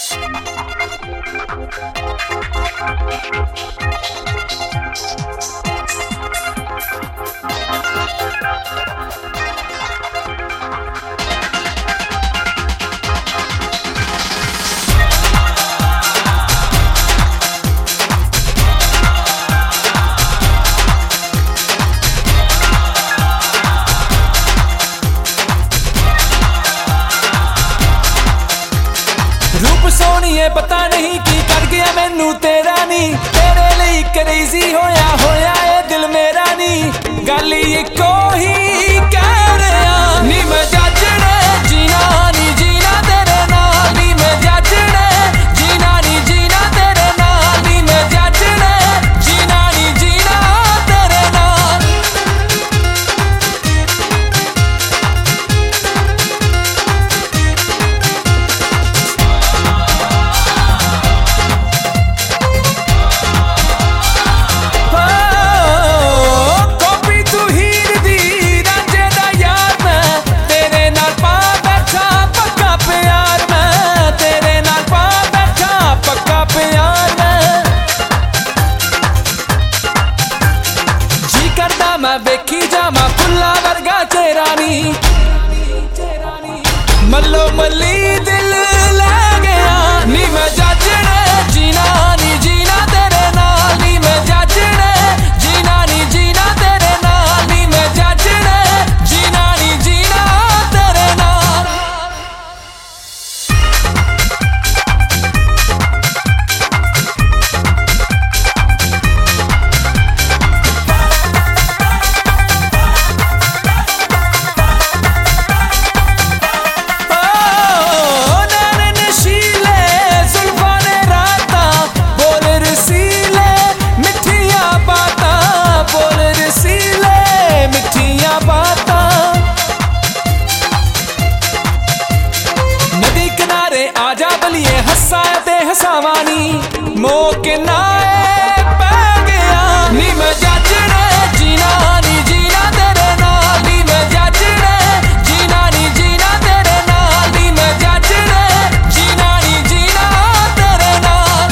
सोनिए पता नहीं की कर गया मैनू तेरा नी, तेरे लिए क्रेजी होया ए दिल मेरा नी। गल इको ही कह रहा नी मैं जजने जीना नी जीना तेरे नाल नी, मैं जजने जीना नी जीना तेरे नाल नी, मैं जजने जीना नी जीना तेरे नाल। मैं वेखी जामा फुल्ला वर्गा चेहरा नी, मल्लो मल्ली दिल ले गया नी, मैं जजने जीना नी जीना तेरे नाल नी, मैं जजने जीना नी जीना तेरे नाल नी, मैं जजने जीना नी जीना तेरे नाल। आजा बलिए हसा ते हसावानी मौके नाए पै गया नी, मैं जजने जीना नी जीना तेरे नाल नी, मैं जजने जीना नी जीना तेरे नाल नी, मैं जजने जीना नी जीना तेरे नाल।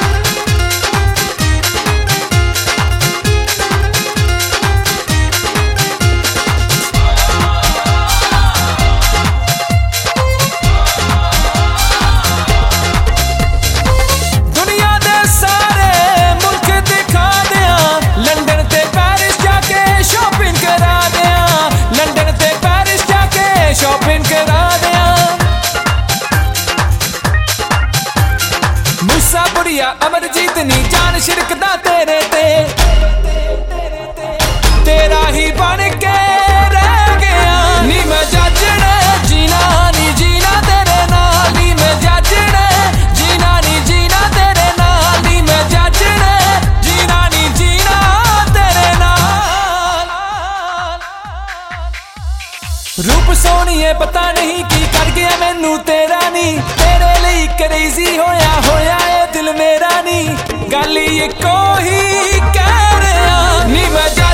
अमरजीत नी जान शिरकदा तेरे ते, तेरा ही बन के रह गया नी, मैं जजने जीना नी जीना तेरे नाल नी, मैं जजने जीना नी जीना तेरे नाल नी, मैं जजने जीना नी जीना तेरे नाल। रूप सोनिए पता नहीं की कर गया मैनू तेरा नी, तेरे लिए क्रेजी होया ए दिल मेरा नी। गल इको ही कह रहा नी मैं